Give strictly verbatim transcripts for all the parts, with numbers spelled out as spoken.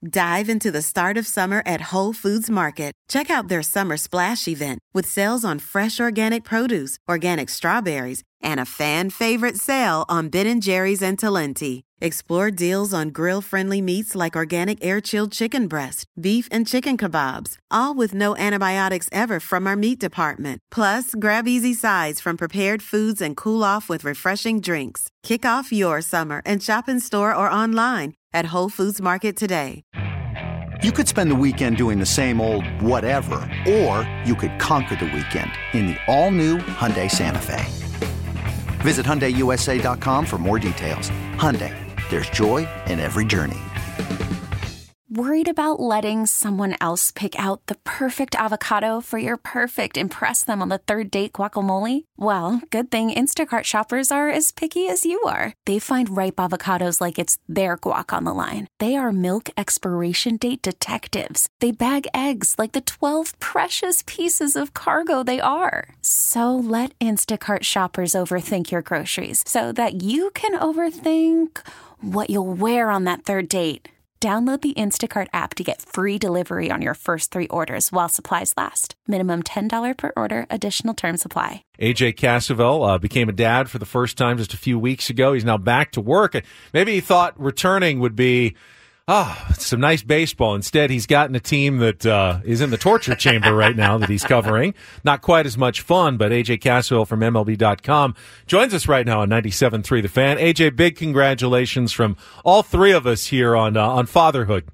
Dive into the start of summer at Whole Foods Market. Check out their Summer Splash event with sales on fresh organic produce, organic strawberries, and a fan-favorite sale on Ben and Jerry's and Talenti. Explore deals on grill-friendly meats like organic air-chilled chicken breast, beef and chicken kebabs, all with no antibiotics ever from our meat department. Plus, grab easy sides from prepared foods and cool off with refreshing drinks. Kick off your summer and shop in store or online at Whole Foods Market today. You could spend the weekend doing the same old whatever, or you could conquer the weekend in the all-new Hyundai Santa Fe. Visit Hyundai U S A dot com for more details. Hyundai, there's joy in every journey. Worried about letting someone else pick out the perfect avocado for your perfect impress them on the third date guacamole? Well, good thing Instacart shoppers are as picky as you are. They find ripe avocados like it's their guac on the line. They are milk expiration date detectives. They bag eggs like the twelve precious pieces of cargo they are. So let Instacart shoppers overthink your groceries so that you can overthink what you'll wear on that third date. Download the Instacart app to get free delivery on your first three orders while supplies last. Minimum ten dollars per order. Additional terms apply. A J Cassavell uh, became a dad for the first time just a few weeks ago. He's now back to work. Maybe he thought returning would be ah, some nice baseball. Instead, he's gotten a team that uh, is in the torture chamber right now that he's covering. Not quite as much fun, but A J Cassavell from M L B dot com joins us right now on ninety-seven point three The Fan. A J, big congratulations from all three of us here on uh, on fatherhood.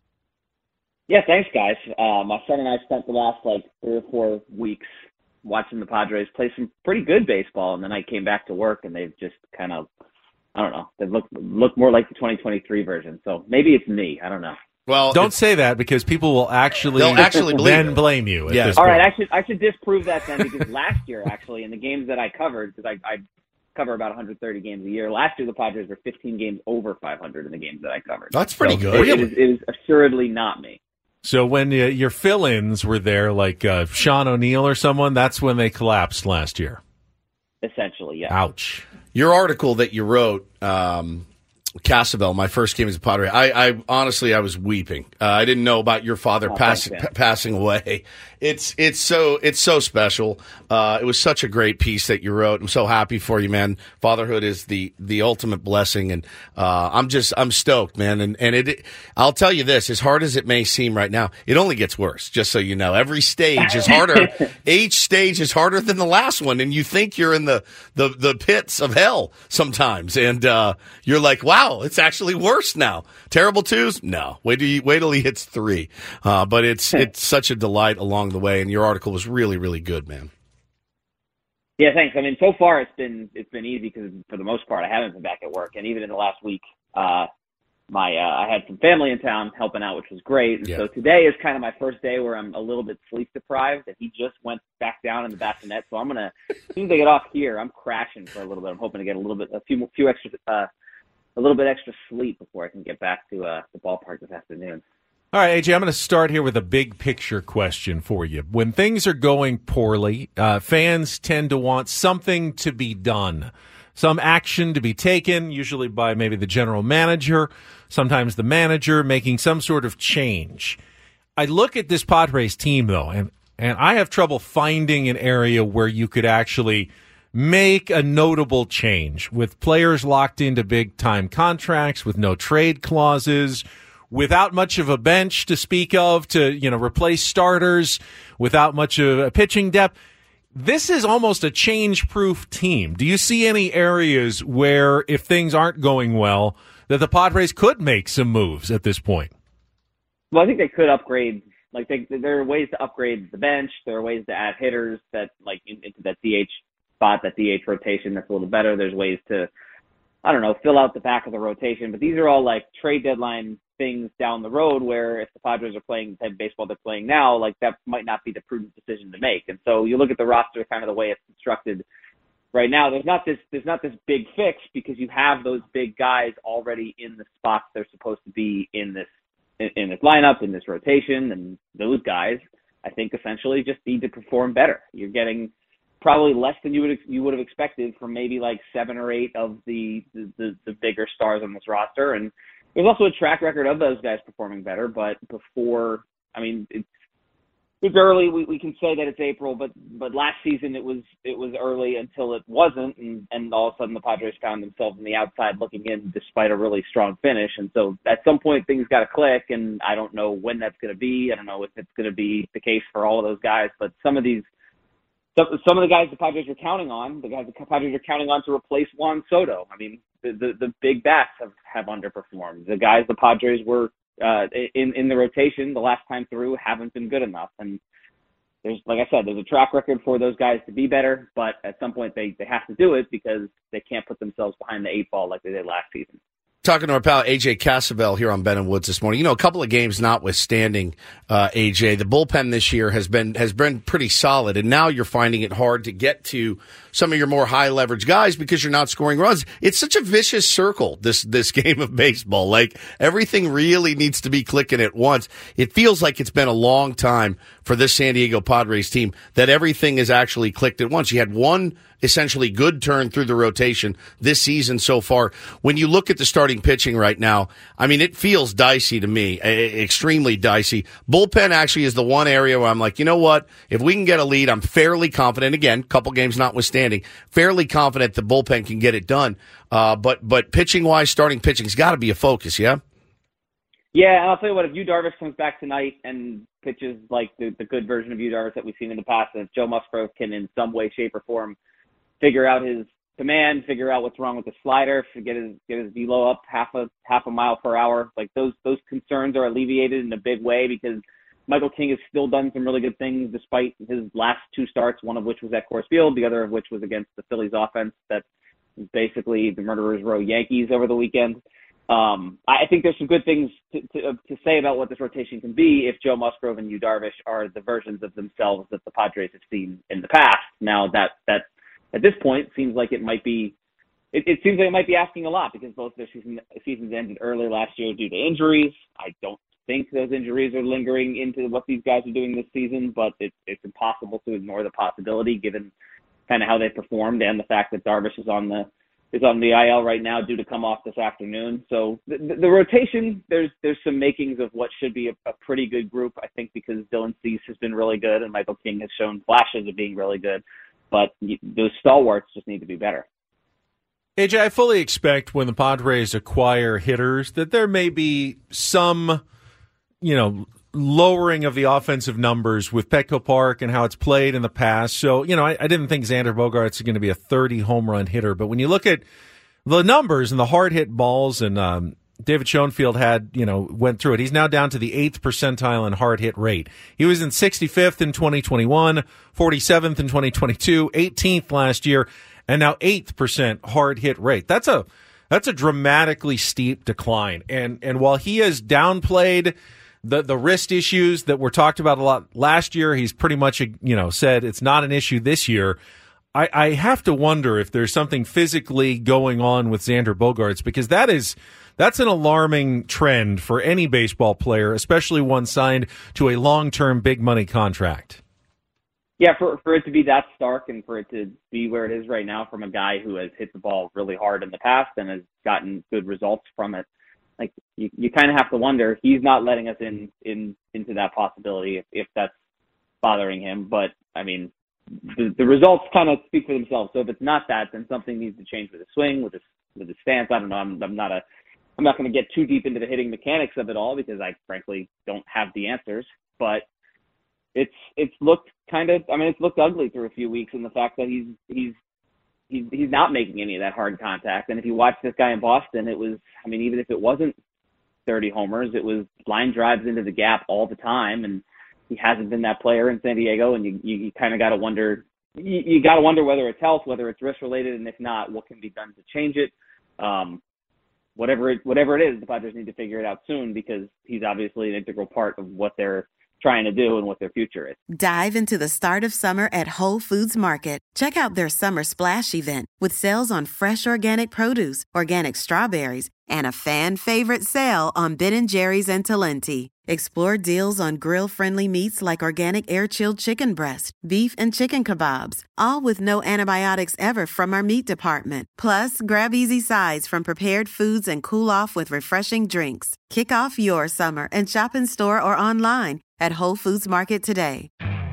Yeah, thanks, guys. Uh, my son and I spent the last, like, three or four weeks watching the Padres play some pretty good baseball, and then I came back to work, and they've just kind of, I don't know, they look look more like the twenty twenty-three version. So maybe it's me. I don't know. Well, don't say that because people will actually, they'll actually then it. blame you. At yeah. this All point. right, I should I should disprove that then because last year, actually, in the games that I covered, because I, I cover about one hundred thirty games a year, last year the Padres were fifteen games over five hundred in the games that I covered. That's pretty so good. It, it, is, it is assuredly not me. So when uh, your fill-ins were there, like uh, Sean O'Neill or someone, that's when they collapsed last year. Essentially, yeah. Ouch. Your article that you wrote, um, Cassavell, my first game as a Padre, I, I honestly, I was weeping. Uh, I didn't know about your father oh, pass, thanks, p- passing away. It's it's so it's so special. Uh, it was such a great piece that you wrote. I'm so happy for you, man. Fatherhood is the the ultimate blessing, and uh, I'm just I'm stoked, man. And and it, I'll tell you this: as hard as it may seem right now, it only gets worse. Just so you know, every stage is harder. Each stage is harder than the last one, and you think you're in the the, the pits of hell sometimes, and uh, you're like, wow, it's actually worse now. Terrible twos? No. Wait till you, wait till he hits three. Uh, but it's it's such a delight along the way, and your article was really, really good, man. Yeah, thanks. I mean, so far it's been it's been easy because for the most part I haven't been back at work, and even in the last week, uh, my uh, I had some family in town helping out, which was great. And yeah. So today is kind of my first day where I'm a little bit sleep deprived, and he just went back down in the bassinet. So I'm gonna as soon as I get off here, I'm crashing for a little bit. I'm hoping to get a little bit a few few extra uh, a little bit extra sleep before I can get back to uh, the ballpark this afternoon. All right, A J, I'm going to start here with a big picture question for you. When things are going poorly, uh, fans tend to want something to be done, some action to be taken, usually by maybe the general manager, sometimes the manager making some sort of change. I look at this Padres team, though, and, and I have trouble finding an area where you could actually make a notable change with players locked into big-time contracts, with no trade clauses, without much of a bench to speak of to, you know, replace starters, without much of a pitching depth. This is almost a change-proof team. Do you see any areas where, if things aren't going well, that the Padres could make some moves at this point? Well, I think they could upgrade. Like, they, there are ways to upgrade the bench. There are ways to add hitters that, like, into that D H spot, that D H rotation that's a little better. There's ways to, I don't know, fill out the back of the rotation. But these are all, like, trade deadline things down the road where if the Padres are playing the type of baseball they're playing now, like that might not be the prudent decision to make. And so you look at the roster kind of the way it's constructed right now, there's not this there's not this big fix because you have those big guys already in the spots they're supposed to be in this in, in this lineup, in this rotation, and those guys I think essentially just need to perform better. You're getting probably less than you would you would have expected from maybe like seven or eight of the the, the, the bigger stars on this roster, and there's also a track record of those guys performing better, but before, I mean, it's, it's early. We, we can say that it's April, but but last season it was it was early until it wasn't, and, and all of a sudden the Padres found themselves on the outside looking in despite a really strong finish. And so at some point things got to click, and I don't know when that's going to be. I don't know if it's going to be the case for all of those guys, but some of these, some, some of the guys the Padres are counting on, the guys the Padres are counting on to replace Juan Soto. I mean, the the, the big bats have, have underperformed. The guys the Padres were Uh, in, in the rotation the last time through haven't been good enough. And there's, like I said, there's a track record for those guys to be better, but at some point they, they have to do it because they can't put themselves behind the eight ball like they did last season. Talking to our pal A J Casabell here on Ben and Woods this morning. You know, a couple of games notwithstanding, uh, A J, the bullpen this year has been has been pretty solid, and now you're finding it hard to get to some of your more high leverage guys because you're not scoring runs. It's such a vicious circle, this this game of baseball. Like, everything really needs to be clicking at once. It feels like it's been a long time for this San Diego Padres team that everything is actually clicked at once. You had one essentially good turn through the rotation this season so far. When you look at the starting pitching right now, I mean, it feels dicey to me, extremely dicey. Bullpen actually is the one area where I'm like, you know what? If we can get a lead, I'm fairly confident. Again, couple games notwithstanding, fairly confident the bullpen can get it done. Uh, but but pitching-wise, starting pitching's got to be a focus, yeah? Yeah, and I'll tell you what, if Yu Darvish comes back tonight and pitches like the, the good version of Yu Darvish that we've seen in the past, and if Joe Musgrove can in some way, shape, or form figure out his command, figure out what's wrong with the slider, get his get his velo up half a half a mile per hour. Like those those concerns are alleviated in a big way because Michael King has still done some really good things despite his last two starts, one of which was at Coors Field, the other of which was against the Phillies offense that was basically the Murderers Row Yankees over the weekend. Um, I think there's some good things to, to, uh, to say about what this rotation can be if Joe Musgrove and Yu Darvish are the versions of themselves that the Padres have seen in the past. Now that that at this point, it seems like it might be, it, it seems like it might be asking a lot because both their season, seasons ended early last year due to injuries. I don't think those injuries are lingering into what these guys are doing this season, but it, it's impossible to ignore the possibility given kind of how they performed and the fact that Darvish is on the is on the I L right now due to come off this afternoon. So the, the, the rotation, there's there's some makings of what should be a, a pretty good group, I think, because Dylan Cease has been really good and Michael King has shown flashes of being really good. But those stalwarts just need to be better. A J, I fully expect when the Padres acquire hitters that there may be some, you know, lowering of the offensive numbers with Petco Park and how it's played in the past. So, you know, I, I didn't think Xander Bogaerts is going to be a thirty home run hitter. But when you look at the numbers and the hard hit balls, and um, David Schoenfield had, you know, went through it. He's now down to the eighth percentile in hard hit rate. He was in sixty-fifth in twenty twenty-one, forty-seventh in twenty twenty-two, eighteenth last year, and now eighth percent hard hit rate. That's a that's a dramatically steep decline. And and while he has downplayed the the wrist issues that were talked about a lot last year, he's pretty much, you know, said it's not an issue this year. I, I have to wonder if there's something physically going on with Xander Bogaerts, because that is that's an alarming trend for any baseball player, especially one signed to a long-term big money contract. Yeah, for for it to be that stark and for it to be where it is right now from a guy who has hit the ball really hard in the past and has gotten good results from it, like you, you kind of have to wonder. He's not letting us in, in into that possibility if, if that's bothering him. But I mean, the, the results kind of speak for themselves. So if it's not that, then something needs to change with his swing, with his with his stance. I don't know. I'm, I'm not a I'm not going to get too deep into the hitting mechanics of it all because I frankly don't have the answers. But it's it's looked kind of I mean it's looked ugly through a few weeks in the fact that he's he's he's he's not making any of that hard contact. And if you watch this guy in Boston, it was I mean even if it wasn't thirty homers, it was line drives into the gap all the time. And he hasn't been that player in San Diego. And you you, you kind of got to wonder you, you got to wonder whether it's health, whether it's risk related, and if not, what can be done to change it. Um, Whatever it, whatever it is, the Padres need to figure it out soon because he's obviously an integral part of what they're trying to do and what their future is. Dive into the start of summer at Whole Foods Market. Check out their Summer Splash event with sales on fresh organic produce, organic strawberries, and a fan-favorite sale on Ben and Jerry's and Talenti. Explore deals on grill-friendly meats like organic air-chilled chicken breast, beef, and chicken kebabs, all with no antibiotics ever from our meat department. Plus, grab easy sides from prepared foods and cool off with refreshing drinks. Kick off your summer and shop in store or online at Whole Foods Market today.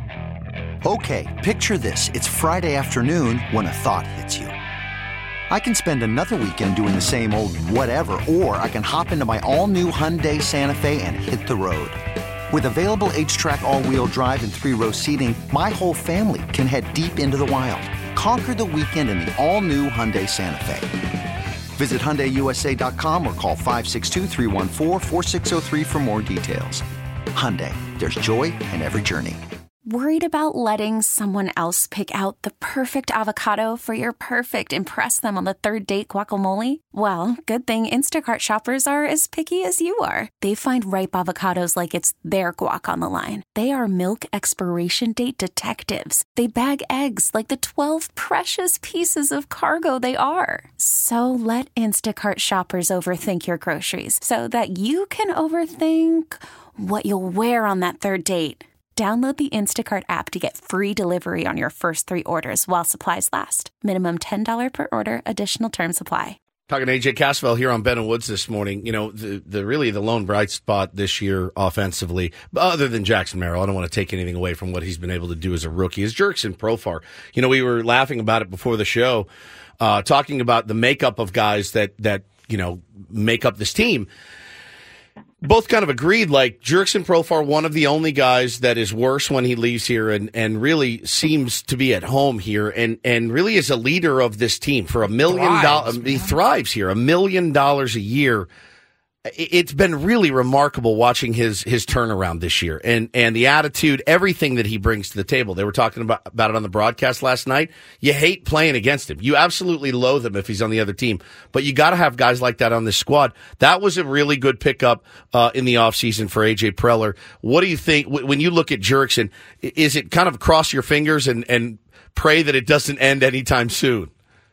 Okay, picture this. It's Friday afternoon when a thought hits you. I can spend another weekend doing the same old whatever, or I can hop into my all-new Hyundai Santa Fe and hit the road. With available H-Track all-wheel drive and three-row seating, my whole family can head deep into the wild. Conquer the weekend in the all-new Hyundai Santa Fe. Visit Hyundai U S A dot com or call five six two, three one four, four six zero three for more details. Hyundai, there's joy in every journey. Worried about letting someone else pick out the perfect avocado for your perfect impress them on the third date guacamole? Well, good thing Instacart shoppers are as picky as you are. They find ripe avocados like it's their guac on the line. They are milk expiration date detectives. They bag eggs like the twelve precious pieces of cargo they are. So let Instacart shoppers overthink your groceries so that you can overthink what you'll wear on that third date. Download the Instacart app to get free delivery on your first three orders while supplies last. Minimum ten dollars per order. Additional terms apply. Talking to A J Cassavell here on Ben and Woods this morning. You know, the, the really the lone bright spot this year offensively, other than Jackson Merrill, I don't want to take anything away from what he's been able to do as a rookie, is Jurickson Profar. You know, we were laughing about it before the show, uh, talking about the makeup of guys that, that, you know, make up this team. Both kind of agreed, like, Jurickson Profar, one of the only guys that is worse when he leaves here and, and really seems to be at home here and, and really is a leader of this team for a million dollars. He thrives here, a million dollars a year. It's been really remarkable watching his his turnaround this year and, and the attitude, everything that he brings to the table. They were talking about, about it on the broadcast last night. You hate playing against him. You absolutely loathe him if he's on the other team. But you got to have guys like that on this squad. That was a really good pickup uh, in the offseason for A J Preller. What do you think when you look at Jurickson? Is it kind of cross your fingers and, and pray that it doesn't end anytime soon?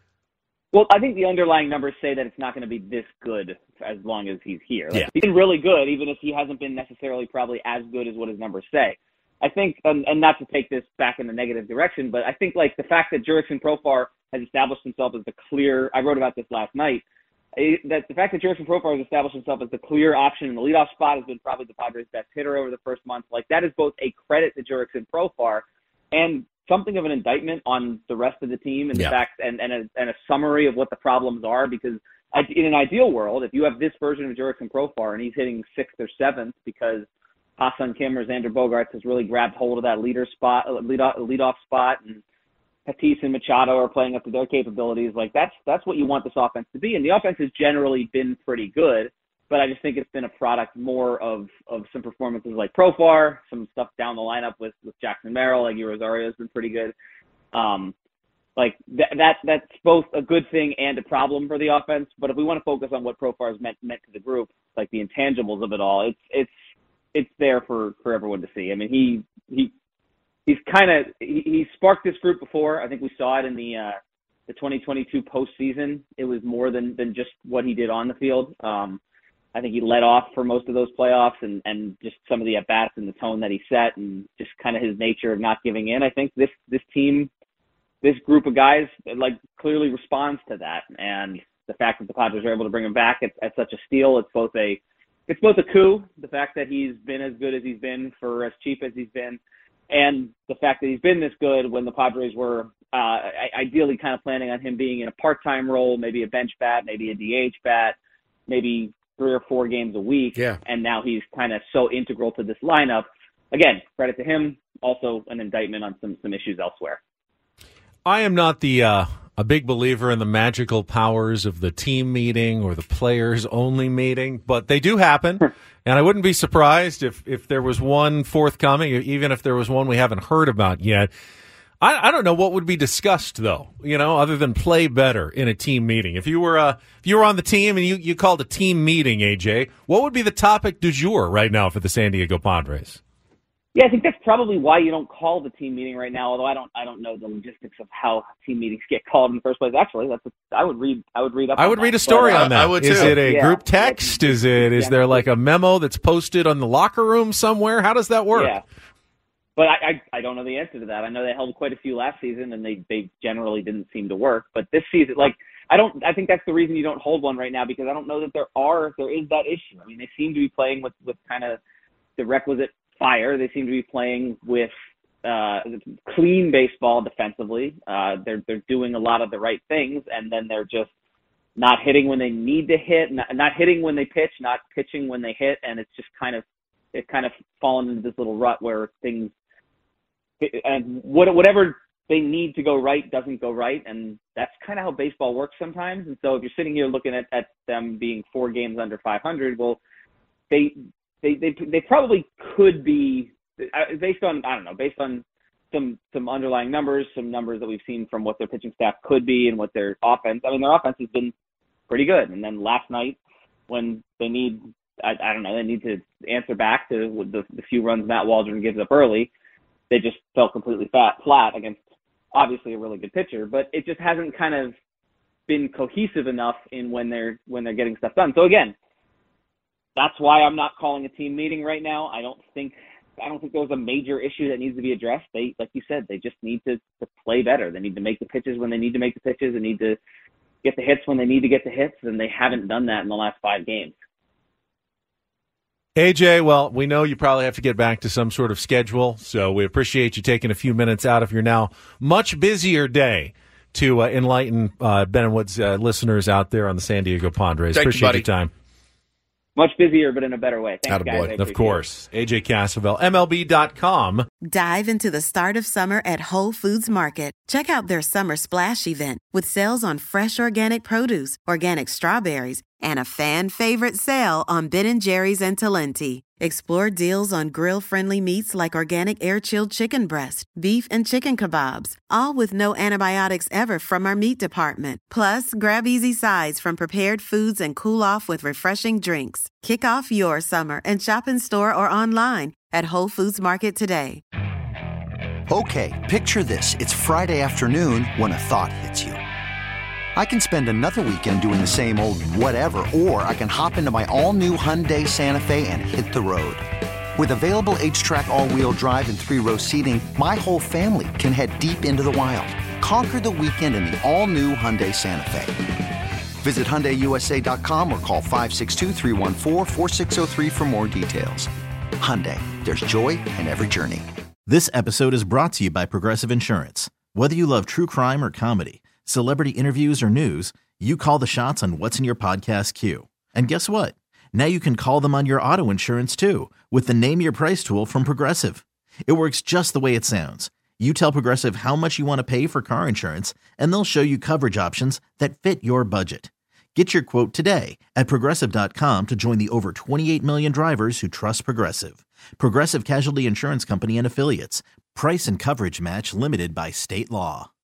Well, I think the underlying numbers say that it's not going to be this good as long as he's here. Like, yeah. He's been really good, even if he hasn't been necessarily probably as good as what his numbers say. I think, um, and not to take this back in the negative direction, but I think like the fact that Jurickson Profar has established himself as the clear, I wrote about this last night, that the fact that Jurickson Profar has established himself as the clear option in the leadoff spot has been probably the Padres' best hitter over the first month. Like, that is both a credit to Jurickson Profar and something of an indictment on the rest of the team and yeah. the fact and, and, a, and a summary of what the problems are, because in an ideal world, if you have this version of Jurickson Profar and he's hitting sixth or seventh because Ha-Seong Kim or Xander Bogaerts has really grabbed hold of that leader spot, leadoff, leadoff spot, and Tatis and Machado are playing up to their capabilities, like that's that's what you want this offense to be. And the offense has generally been pretty good, but I just think it's been a product more of, of some performances like Profar, some stuff down the lineup with, with Jackson Merrill, like Rosario has been pretty good. Um, like th- that that's both a good thing and a problem for the offense. But if we want to focus on what Profar has meant meant to the group, like the intangibles of it all, it's it's it's there for, for everyone to see. I mean, he he he's kind of he, he sparked this group before. I think we saw it in the uh, the twenty twenty-two postseason. It was more than than just what he did on the field. Um, I think he led off for most of those playoffs and, and just some of the at-bats and the tone that he set and just kind of his nature of not giving in. I think this, this team, this group of guys, like, clearly responds to that. And the fact that the Padres are able to bring him back at, at such a steal, it's both a, it's both a coup, the fact that he's been as good as he's been for as cheap as he's been, and the fact that he's been this good when the Padres were uh, ideally kind of planning on him being in a part-time role, maybe a bench bat, maybe a D H bat, maybe three or four games a week, yeah. and now he's kind of so integral to this lineup. Again, credit to him, also an indictment on some, some issues elsewhere. I am not the uh, a big believer in the magical powers of the team meeting or the players-only meeting, but they do happen, and I wouldn't be surprised if, if there was one forthcoming, even if there was one we haven't heard about yet. I, I don't know what would be discussed, though, you know, other than play better in a team meeting. If you were uh, if you were on the team and you, you called a team meeting, A J, what would be the topic du jour right now for the San Diego Padres? Yeah, I think that's probably why you don't call the team meeting right now. Although I don't, I don't know the logistics of how team meetings get called in the first place. Actually, that's a, I would read, I would read up. I on would that. read a story but, uh, on that. I would is too. it a Yeah. group text? Is it is Yeah. there like a memo that's posted on the locker room somewhere? How does that work? Yeah, but I, I, I don't know the answer to that. I know they held quite a few last season, and they, they generally didn't seem to work. But this season, like, I don't, I think that's the reason you don't hold one right now, because I don't know that there are, there is that issue. I mean, they seem to be playing with, with kind of the requisite fire. They seem to be playing with uh, clean baseball defensively. Uh, they're they're doing a lot of the right things, and then they're just not hitting when they need to hit, not, not hitting when they pitch, not pitching when they hit, and it's just kind of it's kind of fallen into this little rut where things and what whatever they need to go right doesn't go right, and that's kind of how baseball works sometimes. And so if you're sitting here looking at, at them being four games under five hundred, well, they They, they they probably could be, based on, I don't know, based on some some underlying numbers, some numbers that we've seen from what their pitching staff could be and what their offense, I mean, their offense has been pretty good. And then last night, when they need, I, I don't know, they need to answer back to the, the few runs Matt Waldron gives up early, they just fell completely fat, flat against obviously a really good pitcher. But it just hasn't kind of been cohesive enough in when they're when they're getting stuff done. So again, that's why I'm not calling a team meeting right now. I don't think I don't think there's a major issue that needs to be addressed. They, like you said, they just need to, to play better. They need to make the pitches when they need to make the pitches. They need to get the hits when they need to get the hits, and they haven't done that in the last five games. A J, well, we know you probably have to get back to some sort of schedule, so we appreciate you taking a few minutes out of your now much busier day to uh, enlighten uh, Ben and Woods uh, listeners out there on the San Diego Padres. Thank you, Appreciate buddy. your time. Much busier, but in a better way. Thanks, Attaboy. guys. I Of appreciate course. A J Cassavell, M L B dot com. Dive into the start of summer at Whole Foods Market. Check out their Summer Splash event with sales on fresh organic produce, organic strawberries, and a fan favorite sale on Ben and Jerry's and Talenti. Explore deals on grill-friendly meats like organic air-chilled chicken breast, beef and chicken kebabs, all with no antibiotics ever from our meat department. Plus, grab easy sides from prepared foods and cool off with refreshing drinks. Kick off your summer and shop in store or online at Whole Foods Market today. Okay, picture this. It's Friday afternoon when a thought hits you. I can spend another weekend doing the same old whatever, or I can hop into my all-new Hyundai Santa Fe and hit the road. With available H-Track all-wheel drive and three-row seating, my whole family can head deep into the wild. Conquer the weekend in the all-new Hyundai Santa Fe. Visit Hyundai U S A dot com or call five six two, three one four, four six zero three for more details. Hyundai, there's joy in every journey. This episode is brought to you by Progressive Insurance. Whether you love true crime or comedy, celebrity interviews or news, you call the shots on what's in your podcast queue. And guess what? Now you can call them on your auto insurance too with the Name Your Price tool from Progressive. It works just the way it sounds. You tell Progressive how much you want to pay for car insurance, and they'll show you coverage options that fit your budget. Get your quote today at Progressive dot com to join the over twenty-eight million drivers who trust Progressive. Progressive Casualty Insurance Company and Affiliates. Price and coverage match limited by state law.